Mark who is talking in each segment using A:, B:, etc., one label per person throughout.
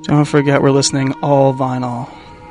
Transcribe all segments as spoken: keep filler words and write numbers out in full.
A: Don't forget we're listening all vinyl.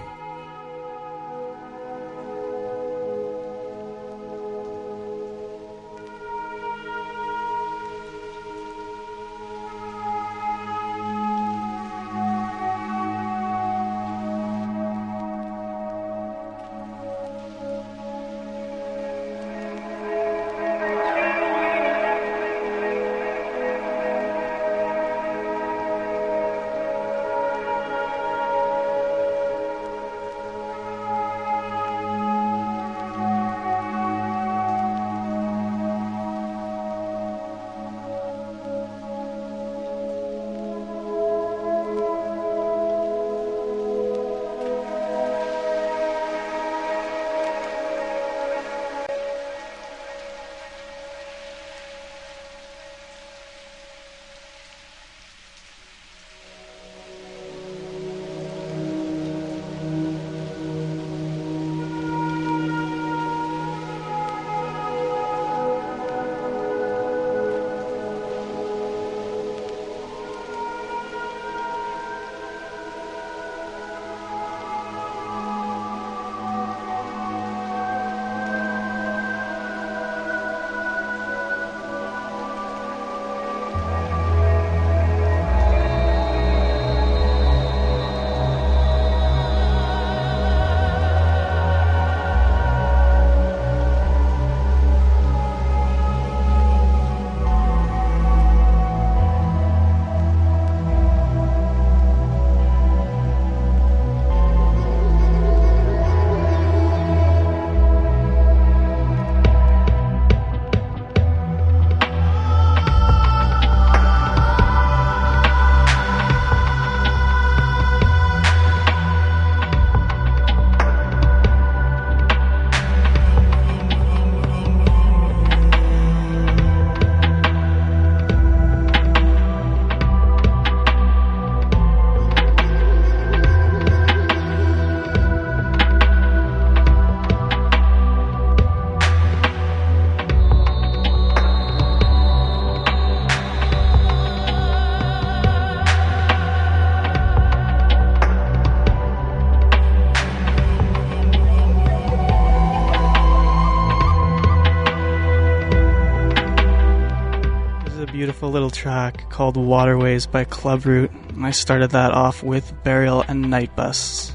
A: Beautiful little track called Waterways by Clubroot. I started that off with Burial and Nightbus.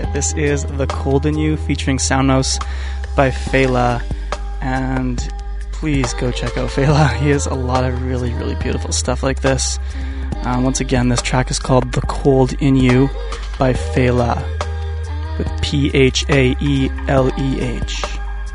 A: it. This is The Cold in You featuring Soundmouse by Fela, and please go check out Fela. He has a lot of really, really beautiful stuff like this. Uh, once again, this track is called The Cold in You by Fela, with P H A E L E H.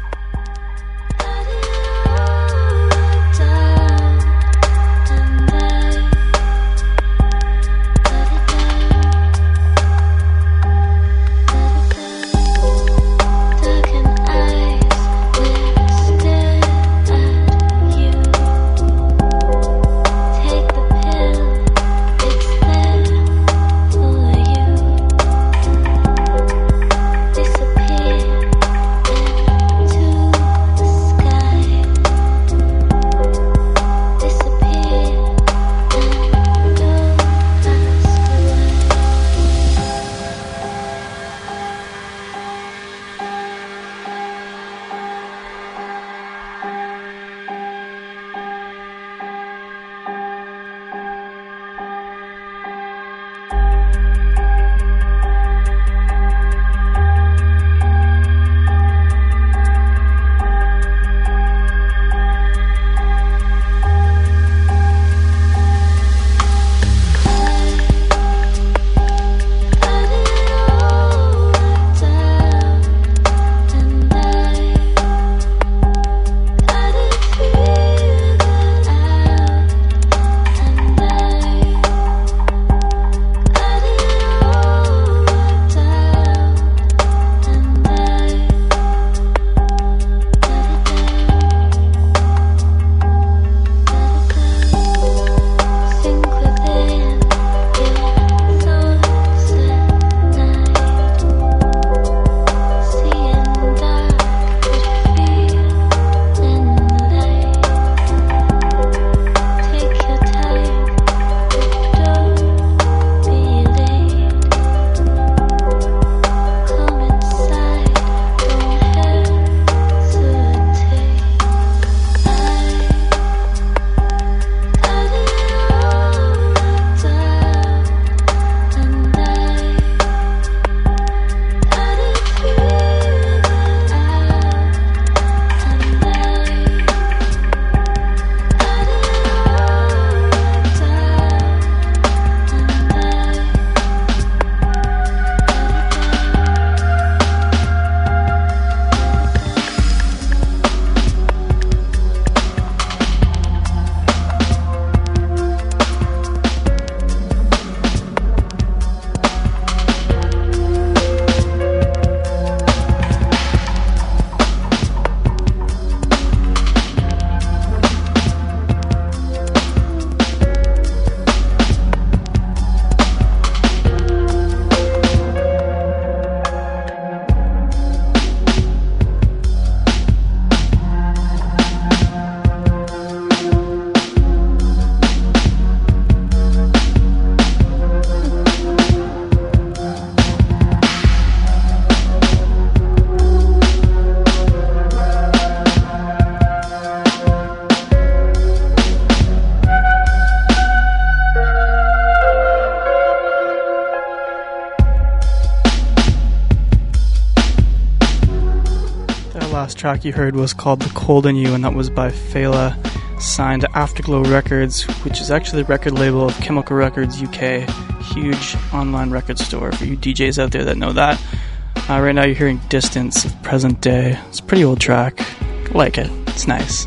A: Track you heard was called The Cold in You, and that was by Fela, signed to Afterglow Records, which is actually the record label of Chemical Records U K, huge online record store for you D Js out there that know that. Uh, right now you're hearing Distance of Present Day. It's a pretty old track. I like it. It's nice.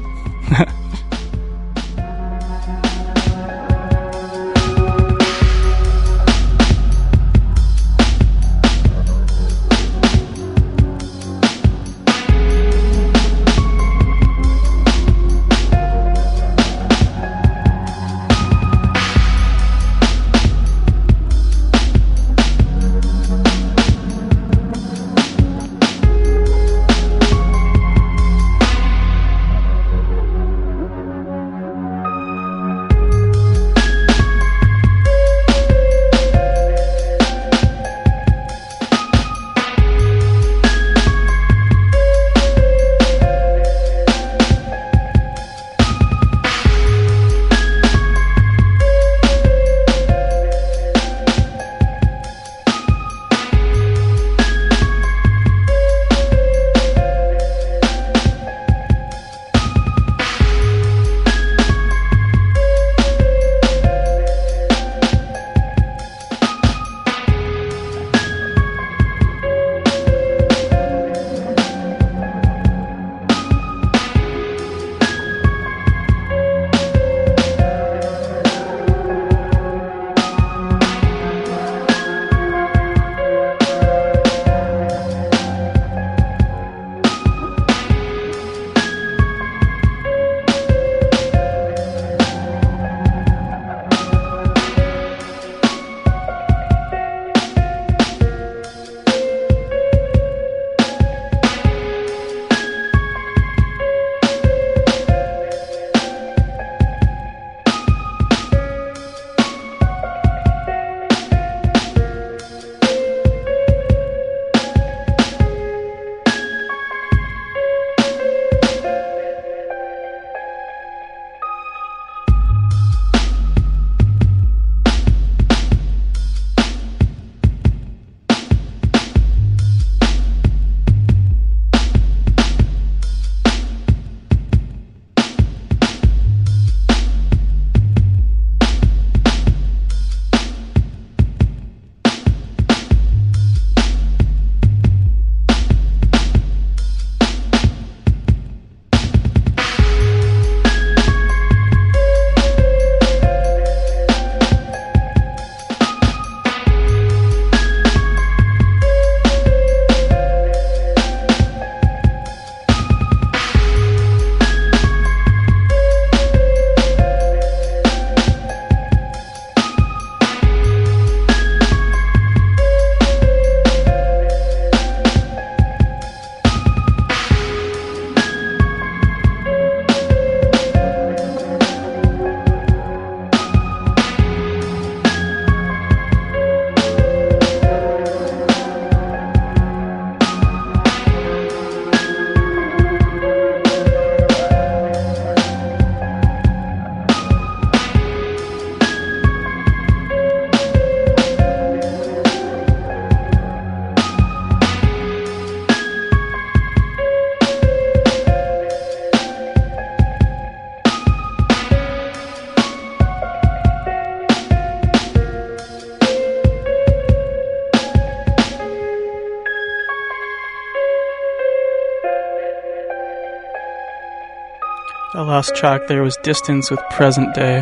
A: The last track there was Distance with Present Day.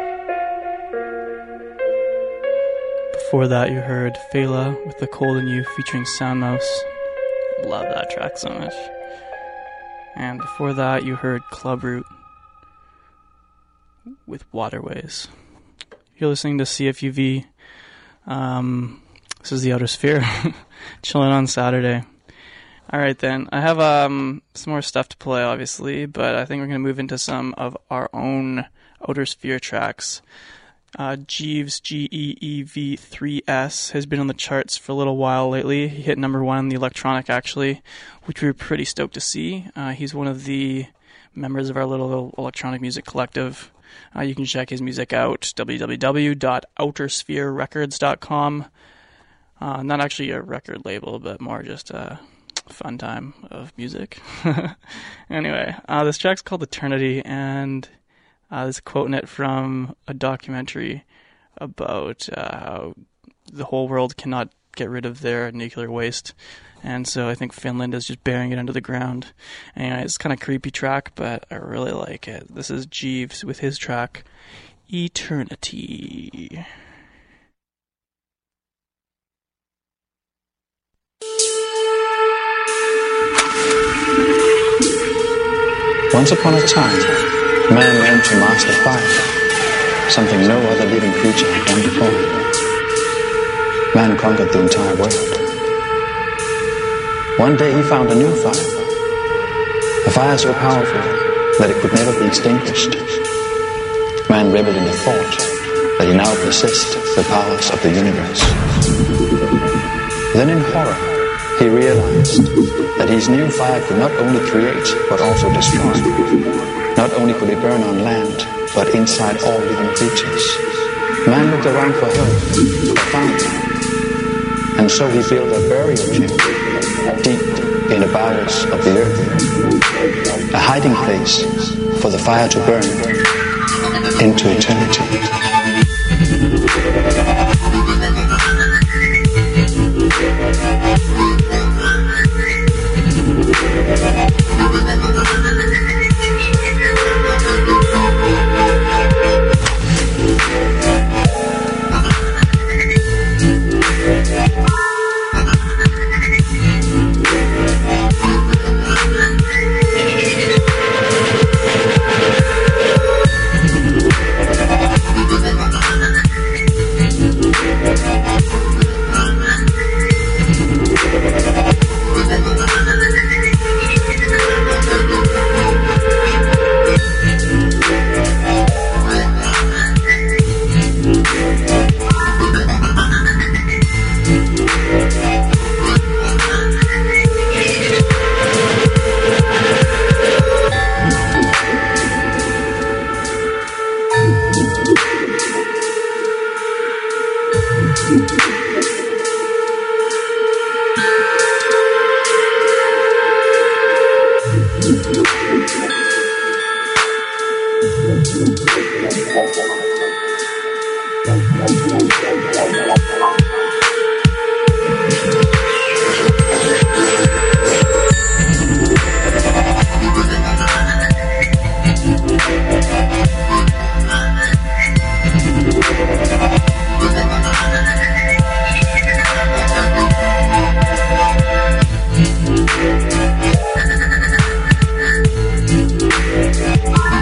A: Before that you heard Fela with The Cold in You featuring Soundmouse. Love that track so much. And before that you heard Club Root with Waterways. You're listening to C F U V. Um, this is the Outer Sphere. Chilling on Saturday. Alright then, I have um, some more stuff to play obviously, but I think we're going to move into some of our own Outer Sphere tracks. Uh, Jeeves, G E E V three S, has been on the charts for a little while lately. He hit number one in the electronic actually, which we were pretty stoked to see. Uh, he's one of the members of our little electronic music collective. Uh, you can check his music out, w w w dot outer sphere records dot com. Uh, not actually a record label, but more just a fun time of music. Anyway, uh, this track's called Eternity, and uh, there's a quote in it from a documentary about uh, how the whole world cannot get rid of their nuclear waste, and so I think Finland is just burying it under the ground. Anyway, it's kind of creepy track, but I really like it. This is Jeeves with his track Eternity.
B: Once upon a time, man learned to master fire, something no other living creature had done before. Man conquered the entire world. One day he found a new fire, a fire so powerful that it could never be extinguished. Man reveled in the thought that he now possessed the powers of the universe. Then in horror, he realized that his new fire could not only create, but also destroy. Not only could it burn on land, but inside all living creatures. Man looked around for help, but found none. And so he built a burial chamber deep in the bowels of the earth, a hiding place for the fire to burn into eternity.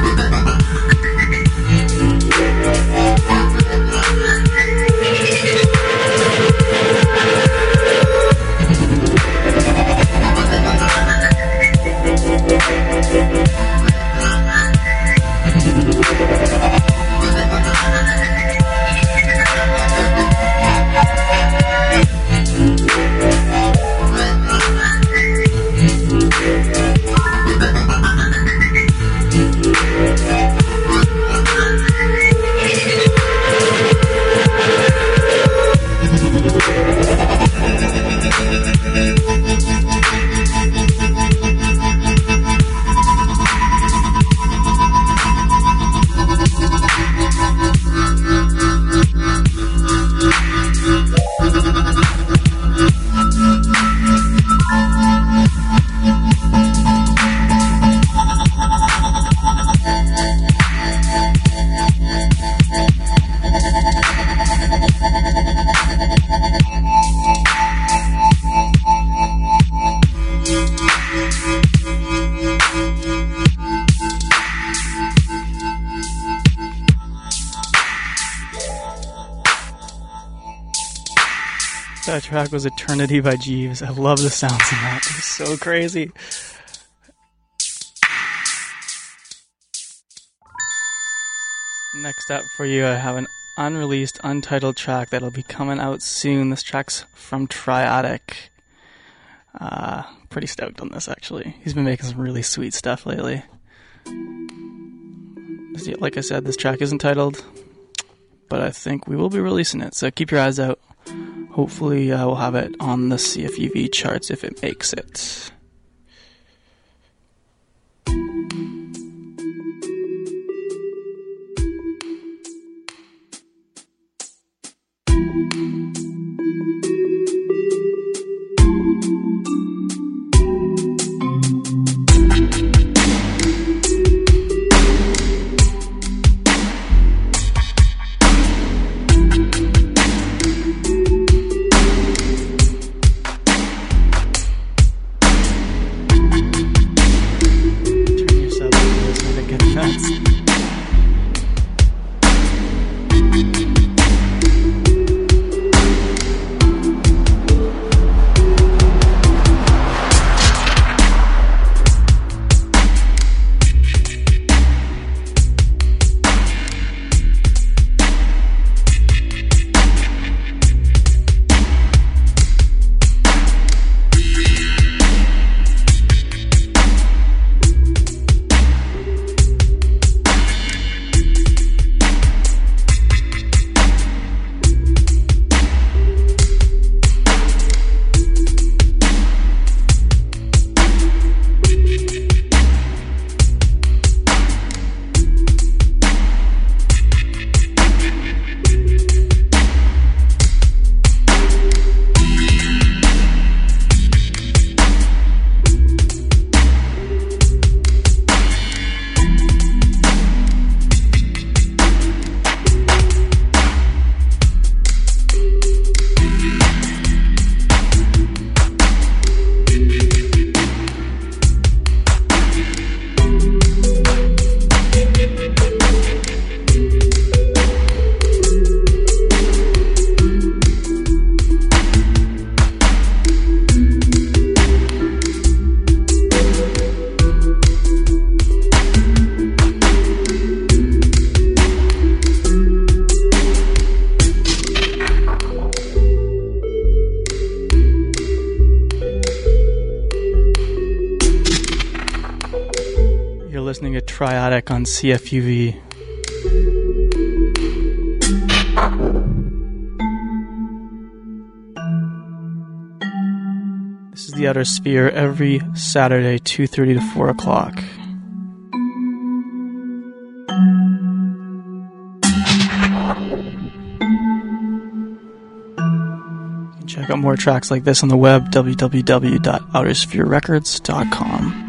C: Yeah.
A: That track was Eternity by Jeeves. I love the sounds in that. It's so crazy. Next up for you, I have an unreleased, untitled track that'll be coming out soon. This track's from Triadic. Uh, pretty stoked on this, actually. He's been making some really sweet stuff lately. Like I said, this track isn't titled, but I think we will be releasing it, so keep your eyes out. Hopefully uh, we'll have it on the C F U V charts if it makes it. Listening to Triadic on C F U V. This is the Outer Sphere every Saturday, two thirty to four o'clock. You can check out more tracks like this on the web, w w w dot outer sphere records dot com.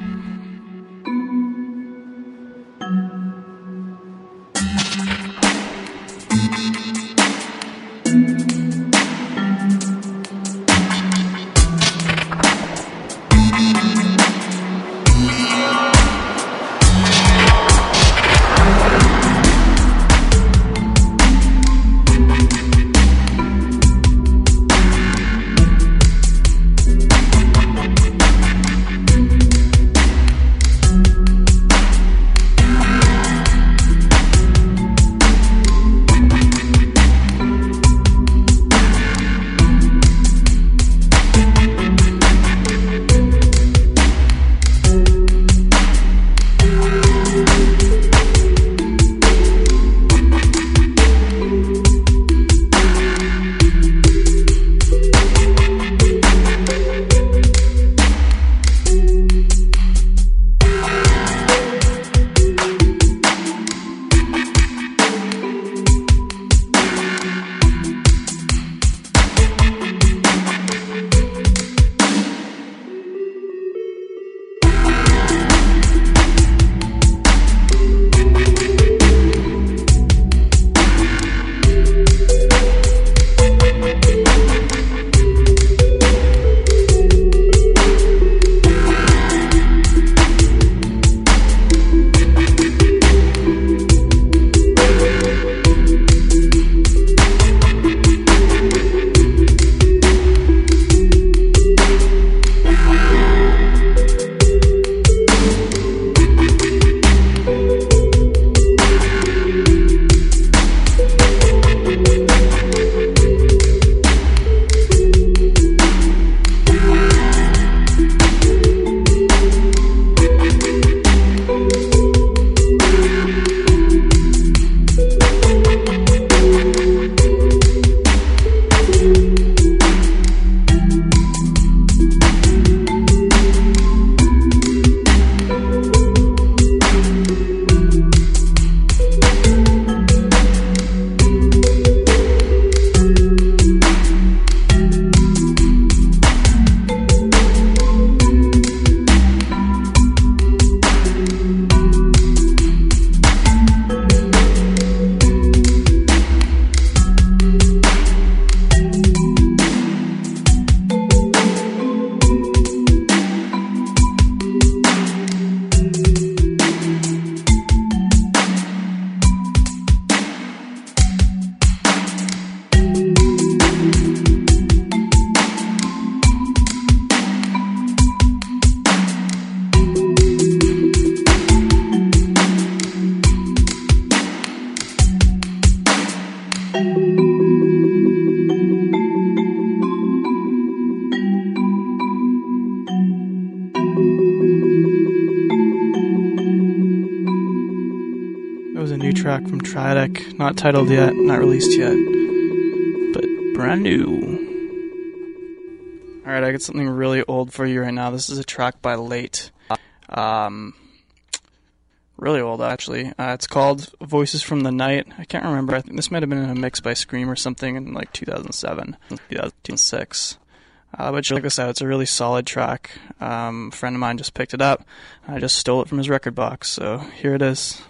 A: track from Triadic, not titled yet, not released yet, but brand new. Alright, I got something really old for you right now. This is a track by Late. Um, really old, actually. Uh, it's called Voices from the Night. I can't remember. I think this might have been in a mix by Scream or something in like two thousand seven, two thousand six. Uh, but check this out. It's a really solid track. Um, a friend of mine just picked it up. I just stole it from his record box, so here it is.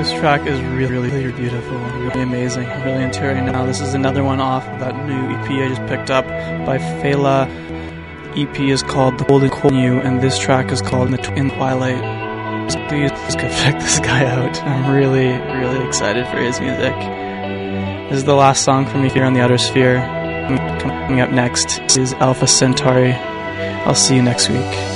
A: This track is really, really, really beautiful, really amazing. I'm really into it right now. This is another one off of that new E P I just picked up by Fela. E P is called The Golden You, and this track is called In the Twilight. Please go check this guy out. I'm really, really excited for his music. This is the last song for me here on the Outer Sphere. Coming up next is Alpha Centauri. I'll see you next week.